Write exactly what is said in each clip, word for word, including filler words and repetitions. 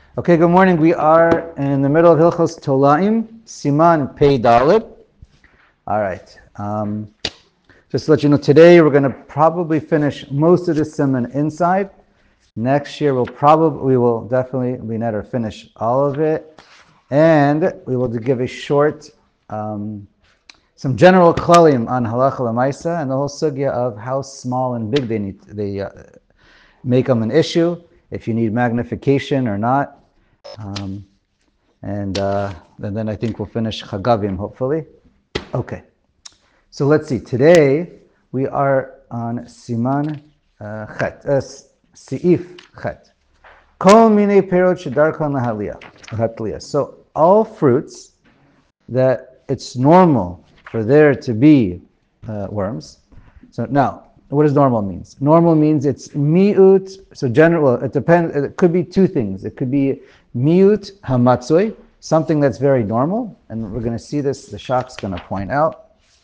Okay, good morning. We are in the middle of Hilchos Tolaim, Siman Pei Dalet. All right. Um, just to let you know, today we're going to probably finish most of the Siman inside. Next year we'll probably, we will definitely, we never finish all of it. And we will give a short, um, some general klalim on halacha l'maisa and the whole sugya of how small and big they need, they uh, make them an issue, if you need magnification or not. Um, and, uh, and then I think we'll finish Chagavim, hopefully. Okay, so let's see. Today we are on Siman uh, Chet, uh, Seif Chet. Kol mine perot shedarkan lahatliya. So all fruits that it's normal for there to be uh, worms. So now, what does normal means? Normal means it's miut. So general, it depends. It could be two things. It could be miut hamatzoi, something that's very normal, and we're going to see this. The Shach's going to point out.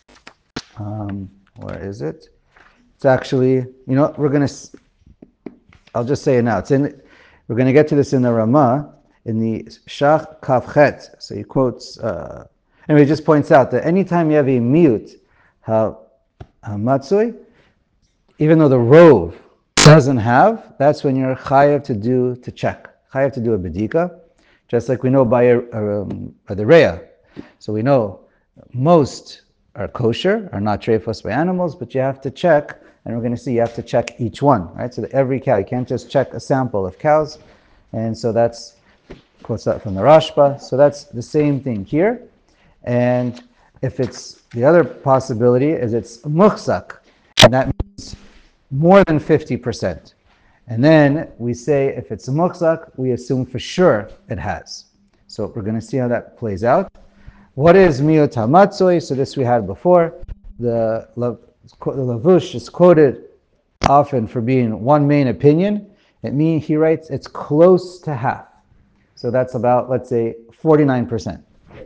Um, where is it? It's actually, you know, we're going to. I'll just say it now. It's in. We're going to get to this in the Ramah in the Shach Kavchet. So he quotes. Uh, anyway, he just points out that anytime you have a miut ha hamatzoi, even though the rove doesn't have, that's when you're chayav to do, to check. Chayav to do a bedika, just like we know by, a, a, um, by the reya. So we know most are kosher, are not treifos by animals, but you have to check, and we're going to see you have to check each one, right? So that every cow, you can't just check a sample of cows. And so that's, quotes that from the Rashba. So that's the same thing here. And if it's, the other possibility is it's muhsak, and that means more than fifty percent. And then we say if it's a muhsak, we assume for sure it has. So we're going to see how that plays out. What is miut hamatzoi? So this we had before. The, the Lavush is quoted often for being one main opinion. It means, he writes, it's close to half. So that's about, let's say, forty-nine percent.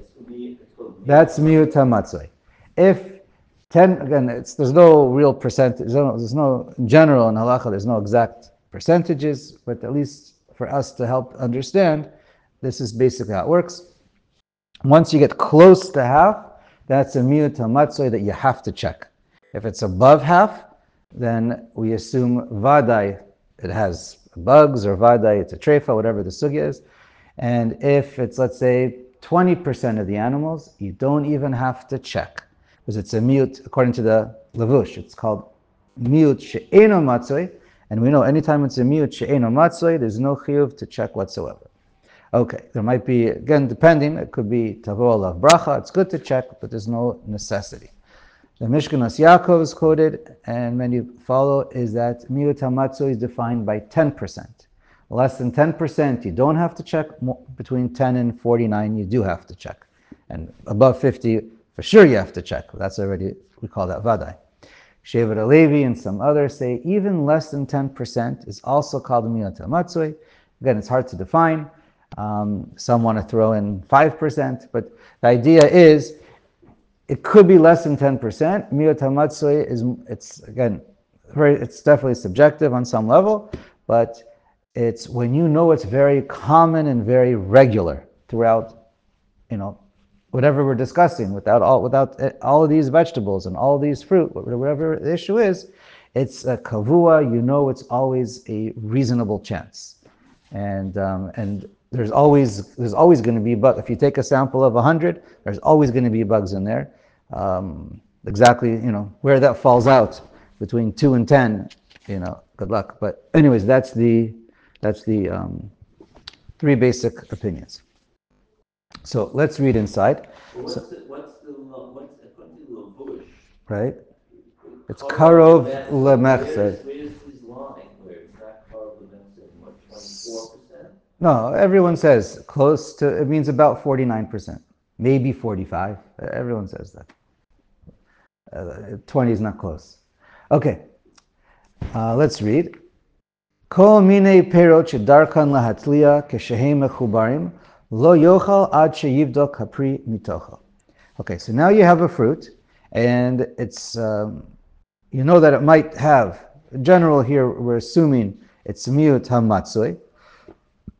That's miut hamatzoi. If ten, again, it's, there's no real percentage, there's no, there's no, in general in halacha, there's no exact percentages, but at least for us to help understand, this is basically how it works. Once you get close to half, that's a miut hamatzoi that you have to check. If it's above half, then we assume vadai, it has bugs, or vadai, it's a treifa, whatever the sugya is. And if it's, let's say, twenty percent of the animals, you don't even have to check. Because it's a miut, according to the Lavush, it's called miut she'eno matzoi, and we know anytime it's a miut she'eno matzoi, there's no chiyuv to check whatsoever. Okay, there might be, again, depending, it could be tavo alav bracha, it's good to check, but there's no necessity. The Mishkanos Yaakov is quoted, and many follow, is that miut hamatzoi is defined by ten percent. Less than ten percent, you don't have to check. Between ten and forty-nine, you do have to check. And above fifty, for sure you have to check. That's already, we call that vadai. Shevet HaLevi and some others say even less than ten percent is also called miut hamatzoi. Again, it's hard to define. Um, some want to throw in five percent, but the idea is it could be less than ten percent. Miut hamatzoi is, it's again, very, it's definitely subjective on some level, but it's when you know it's very common and very regular throughout, you know, whatever we're discussing, without all without all of these vegetables and all these fruit, whatever the issue is, it's a kavua. You know, it's always a reasonable chance, and um, and there's always there's always going to be bugs. If you take a sample of a hundred, there's always going to be bugs in there. Um, exactly, you know, where that falls out between two and ten, you know, good luck. But anyways, that's the that's the um, three basic opinions. So let's read inside. What's So, the, what's the, what's, according to the Lavush, right? It's karov lemechsed. Where's his line, where it's not karov lemechsed, what, twenty-four percent? No, everyone says close to, it means about forty-nine percent, maybe forty-five. Everyone says that. Uh, twenty is not close. Okay, uh, let's read. Kol mine perot shedarkan lahatliya keshehem mechubarim lo yochal ad sheyivdok hapri mitocha. Okay, so now you have a fruit, and it's um, you know that it might have. In general, here we're assuming it's miut hamatzoi.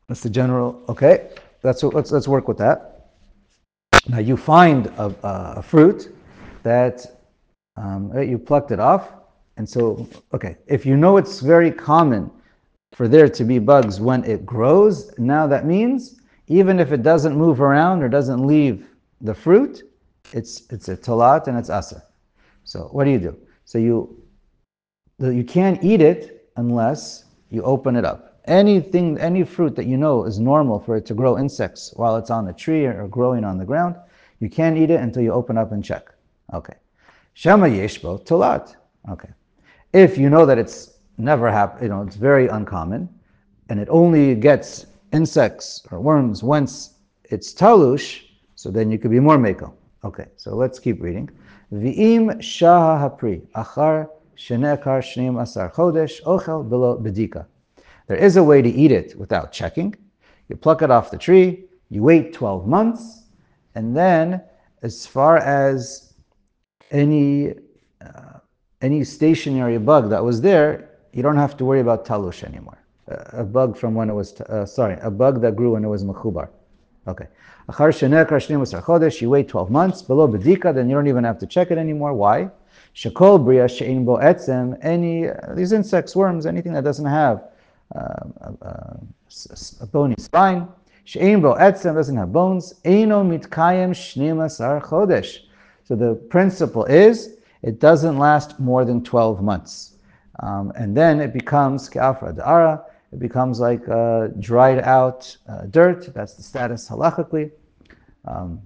That's the general. Okay, that's what, let's let's work with that. Now you find a, a fruit that um, you plucked it off, and so okay, if you know it's very common for there to be bugs when it grows, now that means even if it doesn't move around or doesn't leave the fruit, it's it's a talat and it's asa. So what do you do? So you you can't eat it unless you open it up. Anything, any fruit that you know is normal for it to grow insects while it's on the tree or growing on the ground, you can't eat it until you open up and check. Okay. Shama yeshbo talat. Okay. If you know that it's never happened, you know, it's very uncommon, and it only gets insects or worms once it's talush, so then you could be more meko. Okay, so let's keep reading. V'im shaha hapri achar shenekar shneim asar chodesh ochel below bedika. There is a way to eat it without checking. You pluck it off the tree, you wait twelve months, and then as far as any uh, any stationary bug that was there, you don't have to worry about talush anymore. Uh, a bug from when it was, uh, sorry, a bug that grew when it was mechubar. Okay. Achar shenekar shneim asar chodesh, you wait twelve months, below bedika, then you don't even have to check it anymore. Why? Shekol bria she'ein bo etzem, any, uh, these insects, worms, anything that doesn't have uh, a, a bony spine, she'ein bo etzem, doesn't have bones, eino mitkayem shneim asar chodesh. So the principle is, it doesn't last more than twelve months. Um, and then it becomes ka'afra da'ara, it becomes like uh, dried out uh, dirt. That's the status halachically. Um,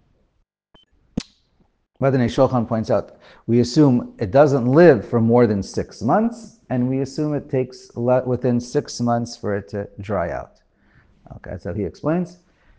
Madane Shulchan points out, we assume it doesn't live for more than six months, and we assume it takes le- within six months for it to dry out. Okay, that's how he explains.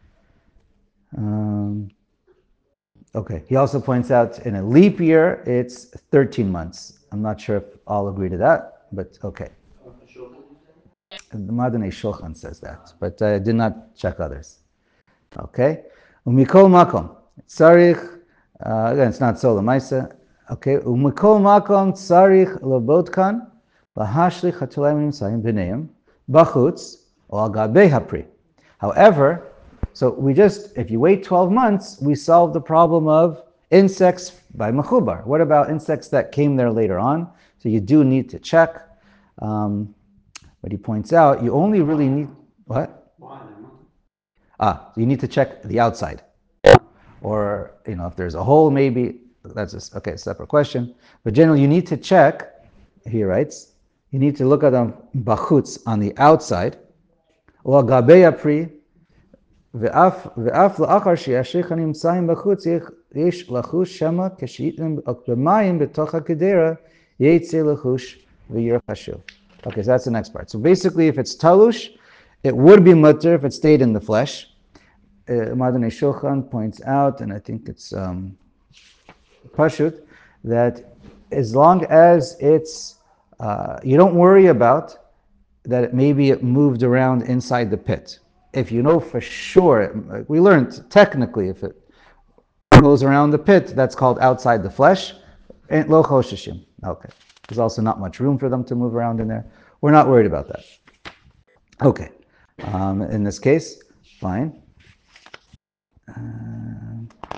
Um, okay, he also points out in a leap year, it's thirteen months. I'm not sure if all agree to that, but okay. The Madane Shulchan says that, but I did not check others. Okay, umikol makom tzarich. Uh, again, it's not so lemaisa. Okay, umikol makom tzarich labotkan lahashlich hatulayim nimtzayim b'neim bachutz o al gabei hapri. However, so we just, if you wait twelve months, we solve the problem of insects by mechubar. What about insects that came there later on? So you do need to check. Um, but he points out, you only really need, what? Ah, so you need to check the outside. Or, you know, if there's a hole, maybe, that's a, okay, separate question. But generally, you need to check, he writes, you need to look at them bachutz, on the outside, or gabei apri, ve'af la'achar she'ashich hanimtzayim bachutz, yesh lachush shema keshi'itim b'mayim b'toch ha'kedera, yetzei lachush v'yirchashu. Okay, so that's the next part. So basically, if it's talush, it would be mutter if it stayed in the flesh. Uh, Madane Shulchan points out, and I think it's um, Pashut, that as long as it's, uh, you don't worry about that it, maybe it moved around inside the pit. If you know for sure, we learned technically if it goes around the pit, that's called outside the flesh. Ain't lo choshishim. Okay. There's also not much room for them to move around in there. We're not worried about that. Okay. Um, in this case, fine. Uh,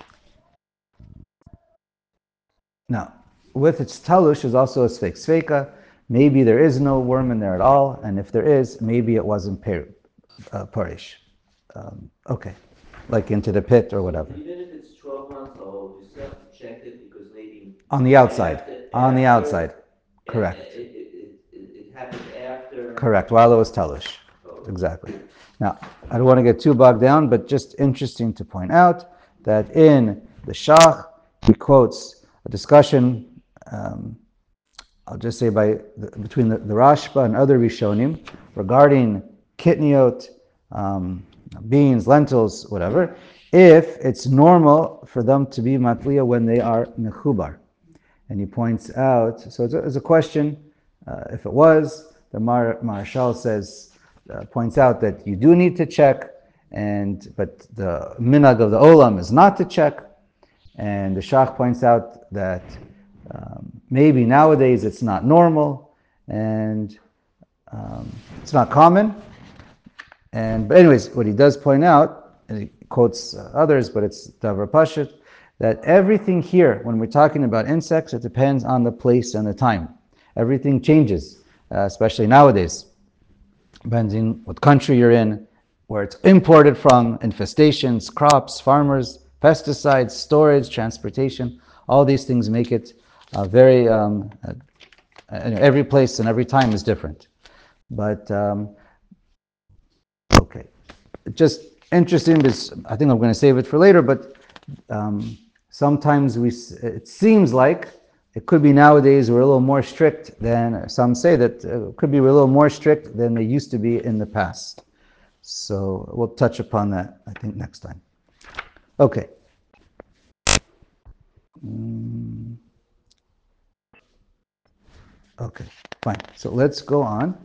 now, with its talush is also a sfeik sfeika. Maybe there is no worm in there at all, and if there is, maybe it wasn't per, uh, parish. Um, okay, like into the pit or whatever. Even if it's twelve months old, you still have to check it because maybe on the outside. after, on the after, outside, correct. It, it, it, it happened after. Correct. While it was talush, exactly. Now, I don't want to get too bogged down, but just interesting to point out that in the Shach, he quotes a discussion, um, I'll just say by the, between the, the Rashba and other Rishonim regarding kitniot, um, beans, lentils, whatever, if it's normal for them to be matliya when they are mechubar. And he points out, so it's a, it's a question, uh, if it was, the Mar, Marshal says, Uh, points out that you do need to check, and but the minhag of the olam is not to check, and the Shach points out that um, maybe nowadays it's not normal and um, it's not common, And but anyways, what he does point out, and he quotes uh, others, but it's Davar Pashut, that everything here, when we're talking about insects, it depends on the place and the time. Everything changes, uh, especially nowadays. Depending what country you're in, where it's imported from, infestations, crops, farmers, pesticides, storage, transportation, all these things make it uh, very, um, uh, every place and every time is different. But, um, okay. Just interesting, because I think I'm going to save it for later, but um, sometimes we, it seems like it could be nowadays we're a little more strict than, some say that it could be a little more strict than they used to be in the past. So we'll touch upon that, I think, next time. Okay. Mm. Okay, fine. So let's go on.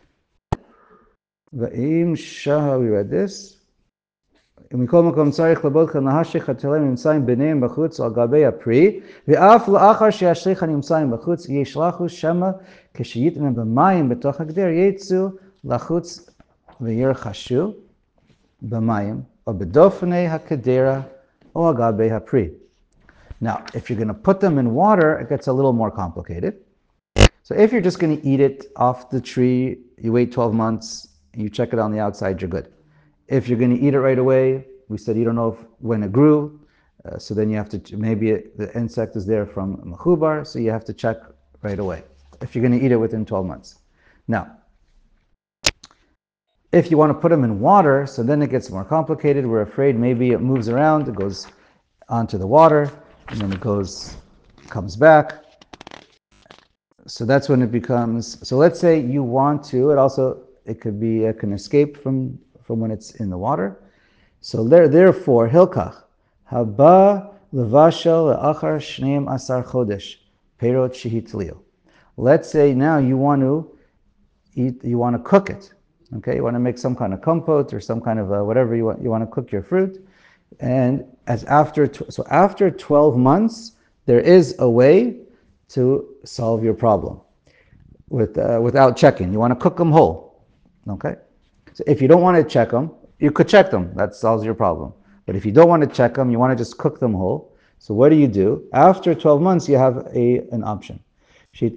Va'im shaha, we read this. ומכל מקום צריך לבודך להשליך התלים הנמצאים ביניהם בחוץ על גבי הפרי, ואף לאחר שישליך הנמצאים בחוץ, ישלחו שמה כשיתנם במים בתוך הגדר, יצאו לחוץ וירחשו במים, או בדופני הקדרה, או על גבי הפרי. Now, if you're going to put them in water, it gets a little more complicated. So if you're just going to eat it off the tree, you wait twelve months, you check it on the outside, you're good. If you're going to eat it right away, we said you don't know if, when it grew, uh, so then you have to, maybe it, the insect is there from Mechubar, so you have to check right away, if you're going to eat it within twelve months. Now, if you want to put them in water, so then it gets more complicated. We're afraid maybe it moves around, it goes onto the water, and then it goes, comes back. So that's when it becomes, so let's say you want to, it also, it could be, it can escape from from when it's in the water. So there, therefore, hilkach, haba levashel le'achar shneim asar chodesh, perot shehitlio. Let's say now you want to eat, you want to cook it. Okay, you want to make some kind of compote or some kind of a, whatever you want, you want to cook your fruit. And as after, so after twelve months, there is a way to solve your problem with, uh, without checking. You want to cook them whole. Okay? So if you don't want to check them, you could check them. That solves your problem. But if you don't want to check them, you want to just cook them whole. So what do you do? After twelve months, you have a an option. Okay,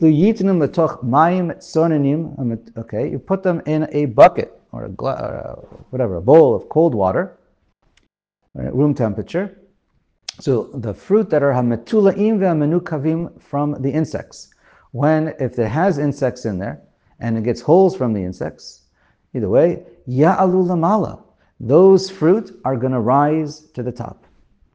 you put them in a bucket or a gla- or a, whatever, a bowl of cold water, right, room temperature. So the fruit that are hametulaim ve'amenukavim from the insects. When, if it has insects in there and it gets holes from the insects, either way, ya'alu lamala. Those fruit are going to rise to the top.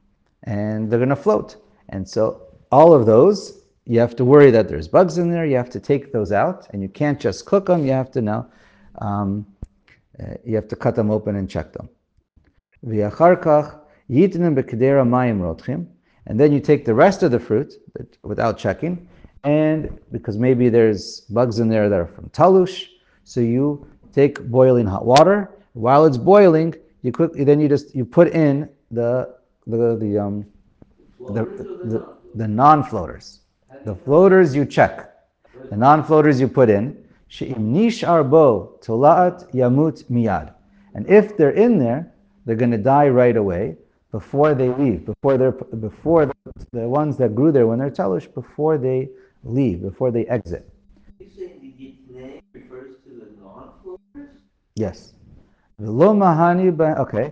And they're going to float. And so all of those, you have to worry that there's bugs in there. You have to take those out. And you can't just cook them. You have to now, um, uh, you have to cut them open and check them. V'yacharkach yitnim b'kedera mayim rotchim. And then you take the rest of the fruit without checking. And because maybe there's bugs in there that are from talush, so you take boiling hot water. While it's boiling, you quick, then you just you put in the the the um the the, the non-floaters. The floaters you check. The non-floaters you put in. She'im nishar bo tolaat yamut miyad. And if they're in there, they're going to die right away before they leave. Before they're before the, the ones that grew there when they're talush, before they leave, before they exit. You saying the yitnei refers to the non-floaters? Yes. V'lo mahani ba, okay.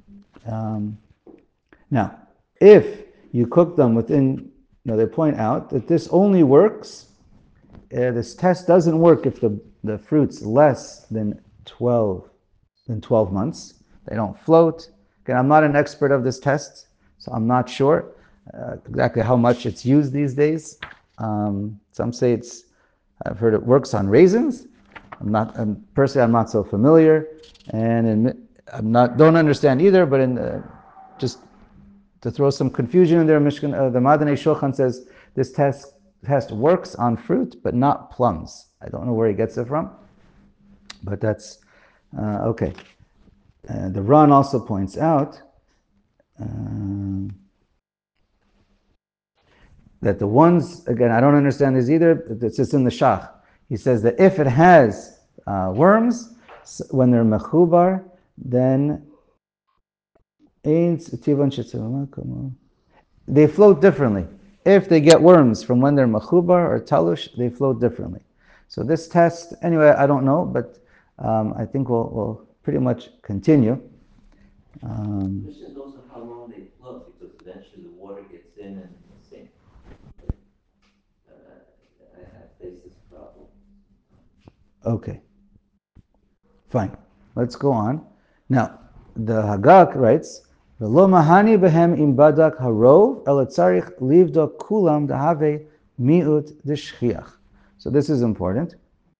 Um, now, if you cook them within, you know, they point out that this only works, uh, this test doesn't work if the, the fruit's less than twelve, than twelve months. They don't float. Again, I'm not an expert of this test, so I'm not sure uh, exactly how much it's used these days. Um, some say it's, I've heard it works on raisins. I'm not, I'm, personally, I'm not so familiar, and in, I'm not, don't understand either, but in the, just to throw some confusion in there, Mishkan, uh, the Madane Shulchan says this test, test works on fruit, but not plums. I don't know where he gets it from, but that's, uh, okay. Uh, the Ran also points out um, that the ones, again, I don't understand this either, it's just in the Shach. He says that if it has uh, worms, S- When they're mechubar, then ain't tivan shetzavama kamo. They float differently. If they get worms from when they're mechubar or talush, they float differently. So this test, anyway, I don't know, but um, I think we'll, we'll pretty much continue. Um, Question is also how long they float, because eventually the water gets in and sinks. Uh, I, I face this problem. okay, fine. Let's go on. Now, the Hagak writes, "V'lo mahani behem im badak harov el tzarich livdok kulam dehave miut deshchiach." So this is important.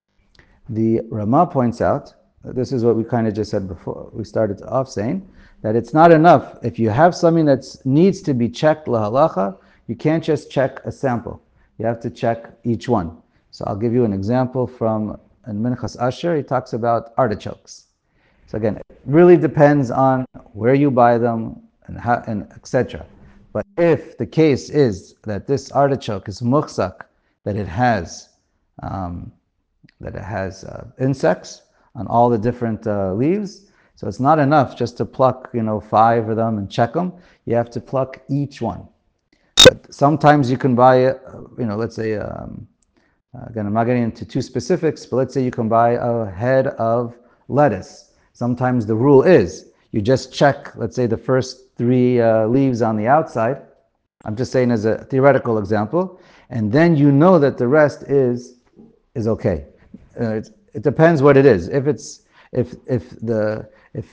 The Rama points out, this is what we kind of just said before, we started off saying, that it's not enough. If you have something that needs to be checked lahalacha, you can't just check a sample. You have to check each one. So I'll give you an example from in Minchas Asher. He talks about artichokes. So again, it really depends on where you buy them and how, and et cetera. But if the case is that this artichoke is muhsak, that it has um, that it has uh, insects on all the different uh, leaves. So it's not enough just to pluck, you know, five of them and check them. You have to pluck each one. But sometimes you can buy, uh, you know, let's say, um, again, I'm not getting into too specifics, but let's say you can buy a head of lettuce. Sometimes the rule is you just check, let's say, the first three uh, leaves on the outside. I'm just saying as a theoretical example, and then you know that the rest is is okay. Uh, it, it depends what it is. If it's if if the if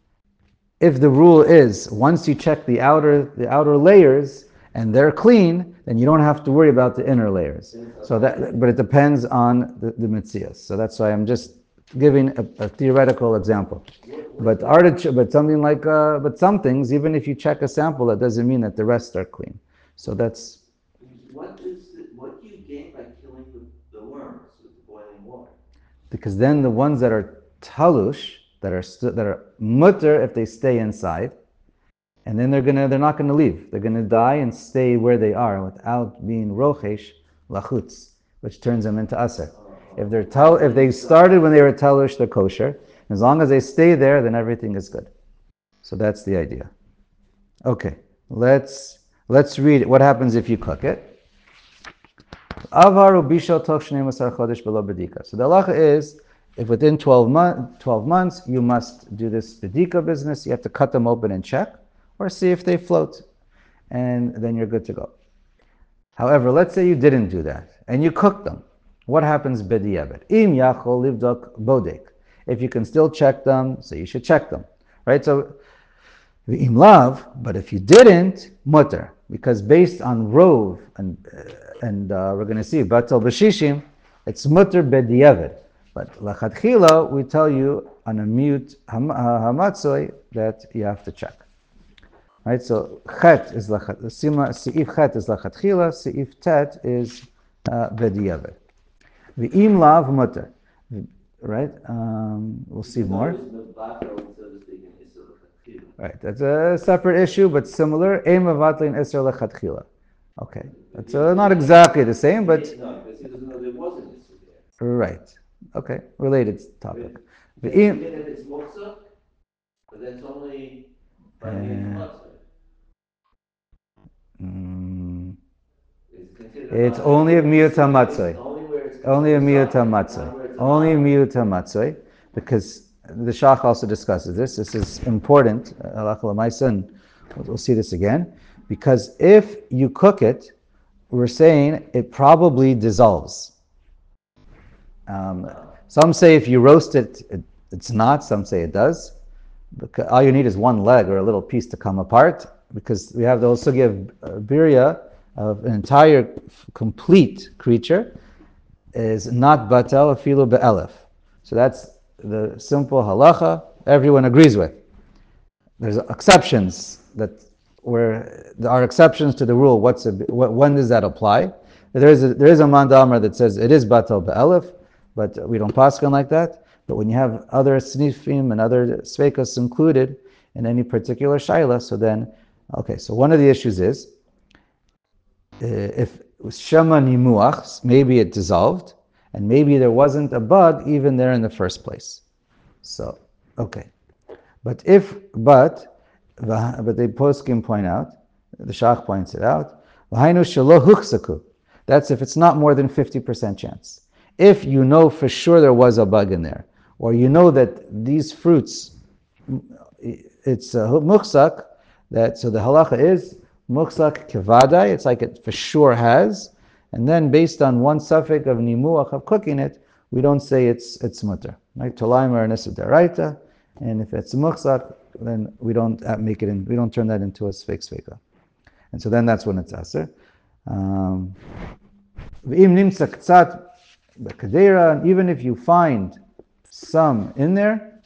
if the rule is once you check the outer the outer layers and they're clean, then you don't have to worry about the inner layers. So that, but it depends on the, the mitzias. So that's why I'm just giving a, a theoretical example. But artichoke, but something like, uh, but some things, even if you check a sample, that doesn't mean that the rest are clean. So that's. What is the, what do you gain by killing the, the worms with the boiling water? Because then the ones that are talush, that are st- that are mutter if they stay inside, and then they're gonna they're not gonna leave. They're gonna die and stay where they are without being rochesh lachutz, which turns them into aser. If they're tal, if they started when they were talush, they're kosher. As long as they stay there, then everything is good. So that's the idea. Okay, let's let's read it. What happens if you cook it? Avaru bishal toch shnei masar chodesh below bedika. So the halacha is, if within twelve, month, twelve months you must do this bedika business, you have to cut them open and check, or see if they float, and then you're good to go. However, let's say you didn't do that, and you cooked them. What happens b'di'evet? Im yachol livdok bodek. If you can still check them, so you should check them, right? So, im lav, but if you didn't, mutter, because based on rov, and uh, and uh, we're going to see batal b'shishim, it's mutter b'di'evet. But lachatchila, we tell you on a mute hamatzoi that you have to check. Right, so chet is lachat, seif chet is lachatchila, seif tet is b'di'evet. V'im lav mutter. Right, um, we'll see more. Right, that's a separate issue, but similar. Ein mevatlin eser lechatchila. Okay, that's uh, not exactly the same, but No, because he doesn't know there was an issue there. right. Okay, related topic. Even if it's muksa, but that's only by being muksa. Mm, it's only a miyut hamatzoi. Only a miyut hamatzoi. Only a miyut hamatzoi, because the Shach also discusses this. This is important. Halacha l'maisa, and we'll see this again. Because if you cook it, we're saying it probably dissolves. Um, some say if you roast it, it, it's not. Some say it does. Because all you need is one leg or a little piece to come apart. Because we have the whole sugya of birya, of an entire complete creature, is not batel afilu be'elef. So that's the simple halacha everyone agrees with. There's exceptions that where there are exceptions to the rule. What's a, what, when does that apply? There is a, there is a mandamar that says it is batel be'elef, but we don't paskin like that. But when you have other snifim and other sveikas included in any particular shaila, so then, okay, so one of the issues is, uh, if shema nimuach, maybe it dissolved, and maybe there wasn't a bug even there in the first place. So, okay. But if, but, but the poskim point out, the Shach points it out, v'hainu shelo huchsaku. That's if it's not more than fifty percent chance. If you know for sure there was a bug in there, or you know that these fruits, it's a muchsak, that, so the halacha is, muchsak kevadai, it's like it for sure has, and then based on one suffix of nimuach of cooking it, we don't say it's it's mutter. Right? Tolaim are nisa deraita, and if it's muchsak, then we don't make it in, we don't turn that into a sfeik sfeika. And so then that's when it's aser. Um, even if you find some in there,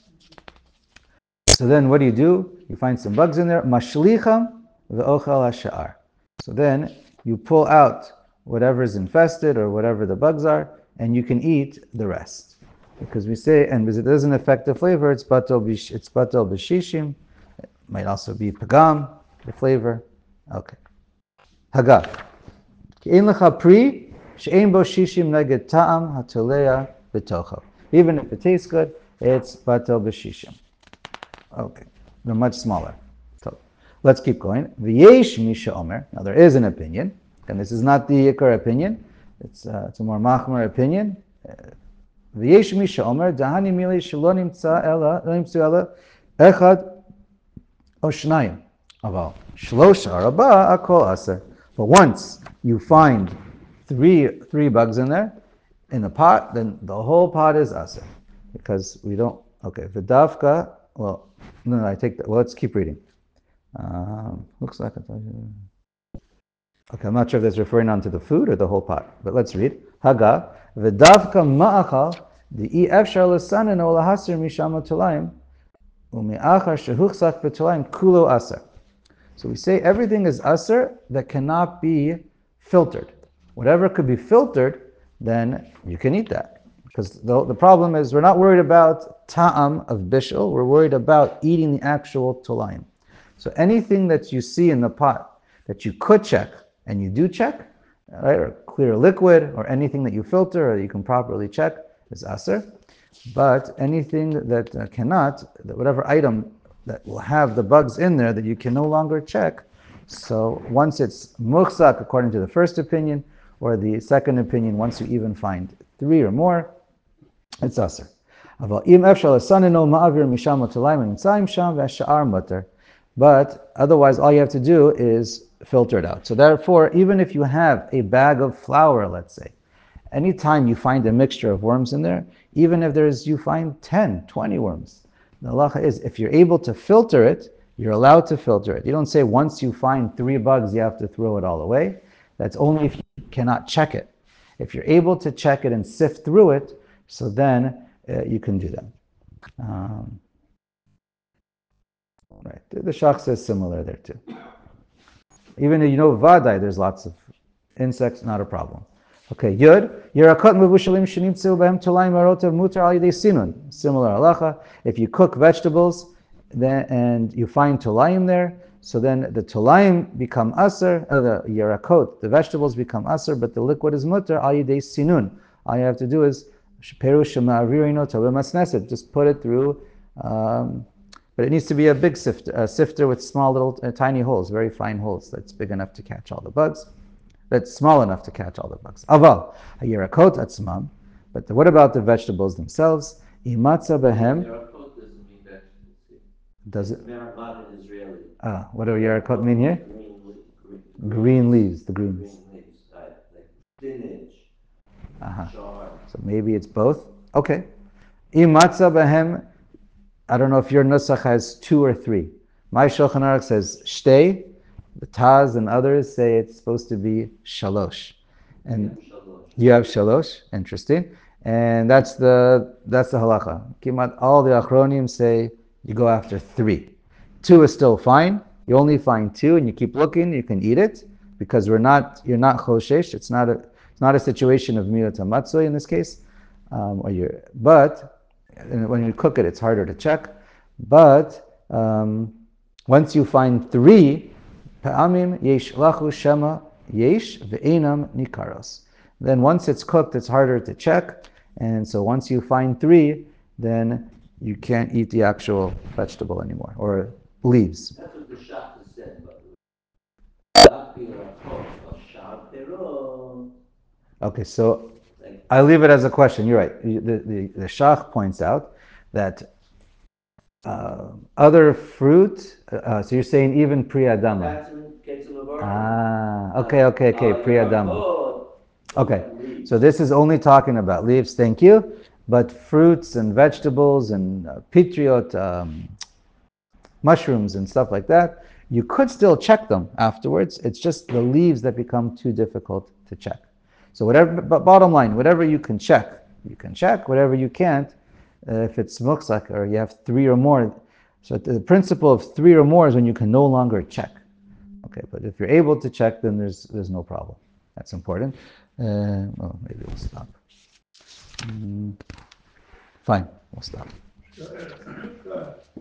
so then what do you do? You find some bugs in there. Mashlicham ve'ochal hasha'ar. So then you pull out whatever is infested or whatever the bugs are, and you can eat the rest. Because we say, and because it doesn't affect the flavor, it's batel bish, it's batel b'shishim. It might also be pagam, the flavor. Okay. Hagav. Ki ein lecha pri she'ein bo shishim neged ta'am hatolea b'tocho. Even if it tastes good, it's batel b'shishim. Okay, they're much smaller. So let's keep going. V'yesh misha omer. Now there is an opinion, and this is not the ikar opinion. It's uh, it's a more machmer opinion. V'yesh misha omer dahani mili shelo nimtza ela nimtzu ela echad o shnayim aval shlosh araba akol aser. But once you find three three bugs in there in the pot, then the whole pot is aser, because we don't. Okay, v'davka. Well, no, no, I take that. Well, let's keep reading. Um, looks like I told you. Okay, I'm not sure if that's referring on to the food or the whole pot, but let's read. Haga v'davka ma'achal di'i efshar l'sanen o lahasir misham ha'tolayim u'me'achar shehuchsach b'tolayim kulo aser. So we say everything is aser that cannot be filtered. Whatever could be filtered, then you can eat that. Because the, the problem is we're not worried about ta'am of bishul, we're worried about eating the actual tolayim. So anything that you see in the pot that you could check, and you do check, right, or clear liquid, or anything that you filter, or you can properly check, is aser. But anything that uh, cannot, that whatever item that will have the bugs in there that you can no longer check, so once it's muchsak according to the first opinion, or the second opinion, once you even find three or more, it's aser. But otherwise, all you have to do is filter it out. So therefore, even if you have a bag of flour, let's say, anytime you find a mixture of worms in there, even if there's you find ten, twenty worms, the halacha is if you're able to filter it, you're allowed to filter it. You don't say once you find three bugs, you have to throw it all away. That's only if you cannot check it. If you're able to check it and sift through it, so then uh, you can do that. Um, right. The, the Shach says similar there too. Even if you know vadai, there's lots of insects, not a problem. Okay, Yud. Yerakot mevushalim shenimtzu behem tolayim arotav mutar al yidei sinun. Similar halacha. If you cook vegetables then, and you find tolayim there, so then the tolayim become aser, uh, the yerakot, the vegetables become aser, but the liquid is mutar al yidei sinun. All you have to do is just put it through, um, but it needs to be a big sifter, a sifter with small little uh, tiny holes, very fine holes, that's big enough to catch all the bugs, that's small enough to catch all the bugs. Aval, a yerakot atzmam, but the, what about the vegetables themselves? Imatza behem. Yerakot doesn't mean vegetables. Does it? Merabah in Israeli. Ah, what do yerakot mean here? Green, green, green leaves, the greens. Green leaves, uh, like spinach, Uh-huh. chard. So maybe it's both. Okay. Imatza behem. I don't know if your nusach has two or three. My Shulchan Aruch says shtei. The Taz and others say it's supposed to be shalosh. And you have shalosh. Interesting. And that's the that's the halacha. Kimat all the achronim say you go after three. Two is still fine. You only find two, and you keep looking. You can eat it because we're not. You're not choshesh. It's not a. It's not a situation of mirat hamatzoi in this case. Um, or you're, but when you cook it, it's harder to check. But um, once you find three, pa'amim yesh lachu shema yesh ve'enam nikaros. Then once it's cooked, it's harder to check. And so once you find three, then you can't eat the actual vegetable anymore, or leaves. That's what the shach has said, but. Okay, so I leave it as a question. You're right. The, the, the Shach points out that uh, other fruit, uh, so you're saying even Pri Adama. Ah, okay, okay, okay, Pri Adama. Okay, so this is only talking about leaves, thank you, but fruits and vegetables and uh, pitriot, um, mushrooms and stuff like that, you could still check them afterwards. It's just the leaves that become too difficult to check. So whatever, but bottom line, whatever you can check, you can check. Whatever you can't, uh, if it's muksak or you have three or more. So the principle of three or more is when you can no longer check. Okay, but if you're able to check, then there's there's no problem. That's important. Uh, well, maybe we'll stop. Mm, fine, we'll stop.